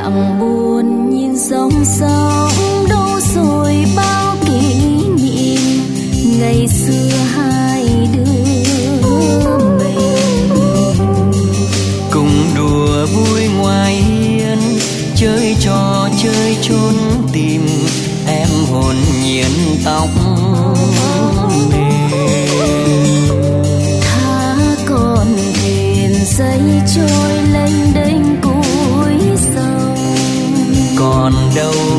lặng buồn nhìn dòng sông, đâu rồi bao kỷ niệm ngày xưa hai đứa mình. Cùng đùa vui ngoài hiên, chơi trò chơi trốn tìm, em hồn nhiên tóc mềm. Thả con thuyền dây trôi lênh đênh cuối sông, còn đâu